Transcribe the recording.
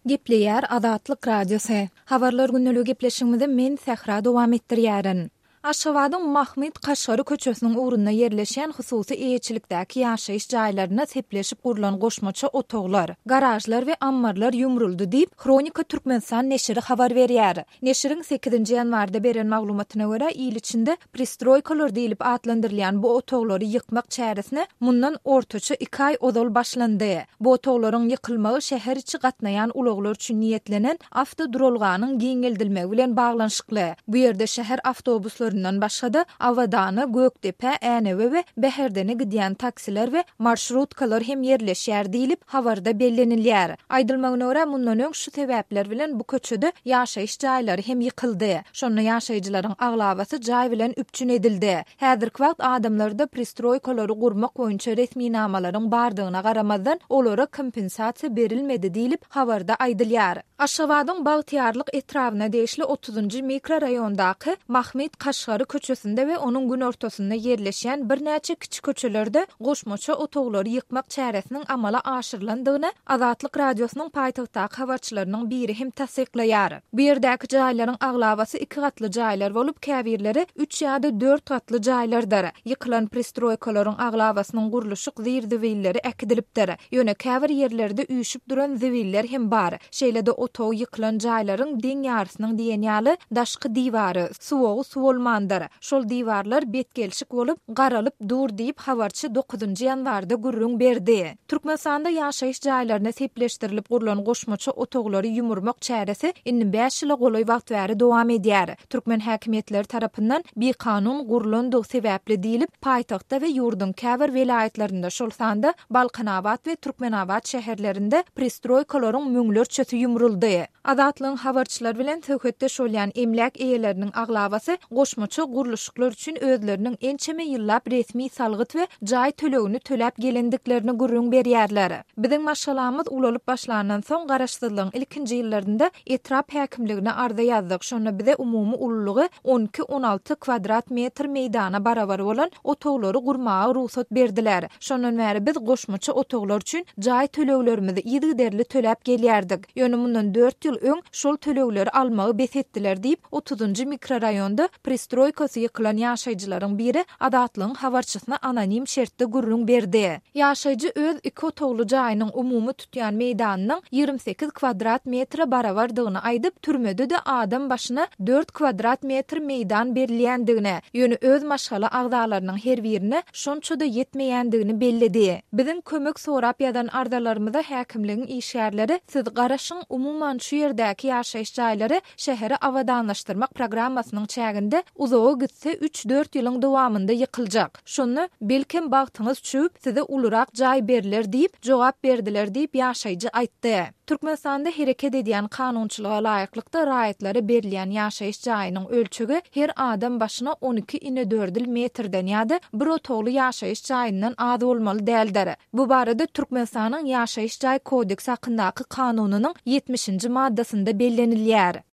Gepleýär Azatlyk radiosu. Habarlar günnäli gepleşigimizde men Sähra dowam etdirýärin. Aşgabatyň Mahmud Kaşgary köçesiniň ugrunda ýerleşýän hususy eýetçilikdäki ýaşaýyş jaýlaryna sepleşip gurulan goşmaça otoglar, garajlar we ammarlar ýumruldy diýip Kronika Türkmenistan neşri habar berýär. Neşriň 8-nji ýanwarda beren maglumatyna görä, ýyl içinde pristroykalar diýilip adlandyrylýan bu otoglary ýykmak çäresine mundan ortaça 2 ay odol başlandy. Bu otoglaryň ýykylmagy şäher içi gatnaýan ulaglar üçin niýetlenen avtodurolganyň giňeldilmegi bilen baglanşykly. Bu ýerde şäher awtobuslary başga Awdany, Gökdepe, Änewe we Beherdene gidýän taksiler we marşrutkalar hem ýerleşýär diýilip habarda bellenilýär. Aýdylmagyna görä mundan öň şu sebäpler bilen bu köçede ýaşaýyş jaýlary hem ýykyldy. Şonu ýaşaýjylaryň aglabasy jaý bilen üpçün edildi. Häzirki wagt adamlarda pristroykalary gurmak boýunça resmi namalaryň bardygyna garamazdan olara kompensasiýa berilmedi diýilip habarda aýdylýar. Aşgabatyň Bagtyarlyk etrawyna deýişli 30-njy mikroraýondaky Mahmud Kaşgary köçesinde we onuň gün ortasynda ýerleşýän bir näçe kiçik köçelerde goşmaça otoglary ýykmak çäresiniň amala aşyrylandygyny Azatlyk radiosynyň paýtagtdaky habarçylarynyň biri hem tasdiklaýar. Bu ýerdäki jaýlaryň aglabasy 2 gatly jaýlar bolup, käbirleri 3 ýa-da 4 gatly jaýlardyr. Ýykylan pristroykalaryň aglabasynyň guruluşy zirdiwilleri äkidilipdir. Ýöne käbir ýerlerde üýşüp duran ziwiller hem bar. Şeýle-de otog ýykylan jaýlaryň deň ýarysynyň diýenýaly daşky diwary, suwagy suwolmandyr. Şol diwarlar betgelşik bolup, garalyp dur diýip habarçy 9-njy ýanwarda gurrun berdi. Türkmenistanda ýaşaýyş jaýlaryna sepleşdirilip gurulan goşmaça otoglary ýumurmak çäresi indi 5 ýyla golay wagt bäri dowam edýär. Türkmen häkimetleri tarapyndan bir kanun gurulandygy sebäpli diýilip, paýtagtda we ýurdun käbir welaýatlarynda, şol sanda Balkanabad we Türkmenabad şäherlerinde pristroykalaryň müňlerçesi ýumruldy. Azatlyň habarçylar bilen töhfetde şolýan emlak eýeleriniň aglabasy goşmaça guruluşyklar üçin özleriniň ençeme ýyllap resmi salgyt we jaý tölegini töläp gelendiklerini gurrun berýärler. Biziň maşgalamyz ulalyp başlanandan soň garaşsyzlygyň ilkinji ýyllarynda etrap häkimligine arza ýazdyk. Şonu bize umumy ululugy 12-16 kvadrat metr meýdana barabar bolan otoglary gurmaga ruhsat berdiler. Şondan bäri biz goşmaça otoglar üçin jaý töleglerimizi ýygyderli töläp gelýärdik. Ýöne mundan 4 ýyl öň şol tölegleri almagy besetdiler diýip 30-njy mikroraýonda pristroykasy ýykylan ýaşaýjylaryň biri Azatlyň habarçysyna anonim şertde gurrun berdi. Ýaşaýjy öz 2 otogly jaýynyň umumy tutýan meýdanynyň 28 kvadrat metre barabardygyny aýdyp, türmede de adam başyna 4 kvadrat metr meýdan berilýändigine, ýöne öz maşgala agdalarynyň her birine şonça da ýetmeýändigini belledi. Biziň kömek sorap ýadan ardalarymyza häkimligiň işgärleri siz garaşyň umumyň şu ýerdäki ýaşaýyş jaýlary şäheri awadanlaşdyrmak programmasynyň çäginde uzağa gitse 3-4 ýylyň dowamında ýykyljak. Şonu belkem bagtyňyz çüp size ulurak jaý beriler diýip jogap berdiler diýip ýaşaýjy aýtdy. Türkmenistanda hereket edýän kanunçylyga laýyklykda raýatlary berilýän ýaşaýyş jaýynyň ölçügi her adam başyna 12,4 metrden ýa-da bir otogly ýaşaýyş jaýyndan az bolmaly däldir. Bu barada Türkmenistanyň ýaşaýyş jaý kodeksi hakyndaky kanunynyň 70-nji maddasynda bellenilýär.